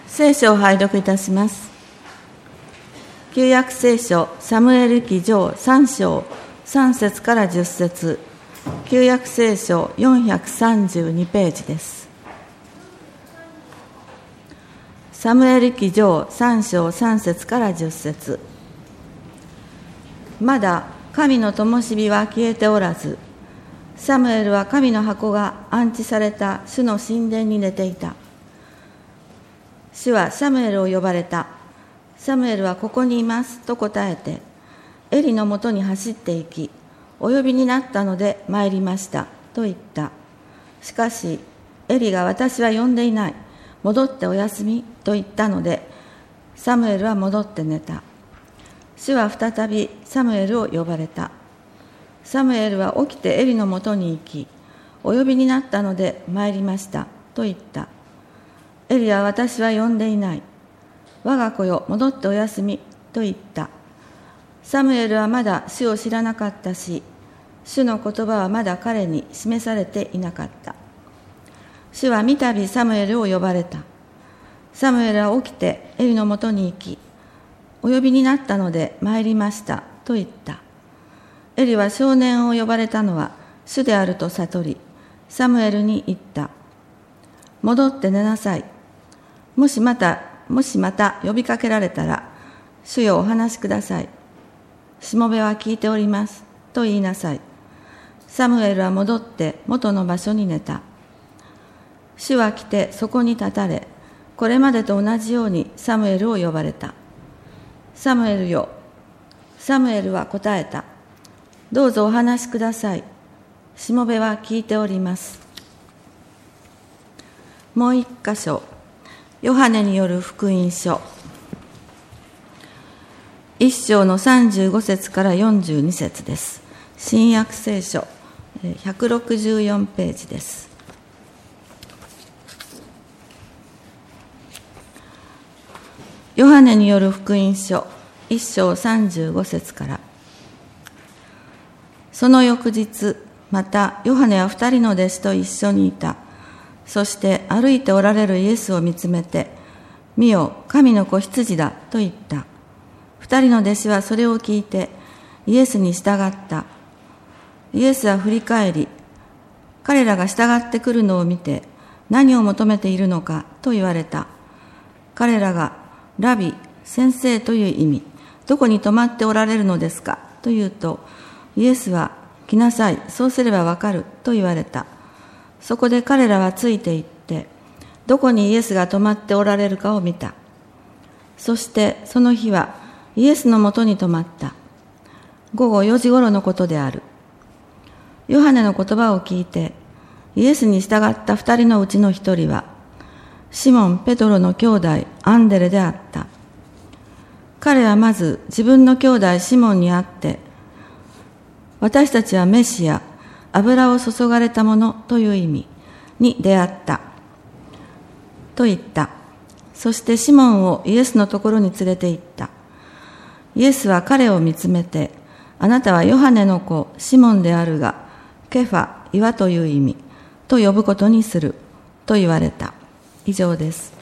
聖書を拝読いたします。旧約聖書サムエル記上3章3節から10節、旧約聖書432ページです。サムエル記上3章3節から10節。まだ神の灯火は消えておらず、サムエルは神の箱が安置された主の神殿に寝ていた。主はサムエルを呼ばれた。サムエルはここにいますと答えて、エリのもとに走って行き、お呼びになったので参りましたと言った。しかしエリが私は呼んでいない、戻ってお休みと言ったので、サムエルは戻って寝た。主は再びサムエルを呼ばれた。サムエルは起きてエリのもとに行き、お呼びになったので参りましたと言った。エリは私は呼んでいない、我が子よ戻ってお休みと言った。サムエルはまだ主を知らなかったし、主の言葉はまだ彼に示されていなかった。主は三度サムエルを呼ばれた。サムエルは起きてエリのもとに行き、お呼びになったので参りましたと言った。エリは少年を呼ばれたのは主であると悟り、サムエルに言った。戻って寝なさい。もしまた呼びかけられたら、主よお話しください。しもべは聞いておりますと言いなさい。サムエルは戻って元の場所に寝た。主は来てそこに立たれ、これまでと同じようにサムエルを呼ばれた。サムエルよ。サムエルは答えた。どうぞお話しください。しもべは聞いております。もう一箇所、ヨハネによる福音書1章の35節から42節です。新約聖書164ページです。ヨハネによる福音書1章35節から。その翌日、またヨハネは2人の弟子と一緒にいた。そして歩いておられるイエスを見つめて、見よ、神の子羊だと言った。2人の弟子はそれを聞いてイエスに従った。イエスは振り返り、彼らが従ってくるのを見て、何を求めているのかと言われた。彼らが、ラビ、先生という意味、どこに泊まっておられるのですかと言うと、イエスは、来なさい、そうすればわかると言われた。そこで彼らはついて行って、どこにイエスが泊まっておられるかを見た。そしてその日はイエスのもとに泊まった。午後4時頃のことである。ヨハネの言葉を聞いて、イエスに従った2人のうちの1人は、シモン・ペトロの兄弟アンデレであった。彼はまず自分の兄弟シモンに会って、私たちはメシア、油を注がれたものという意味に出会ったと言った。そしてシモンをイエスのところに連れて行った。イエスは彼を見つめて、あなたはヨハネの子シモンであるが、ケファ、岩という意味と呼ぶことにすると言われた。以上です。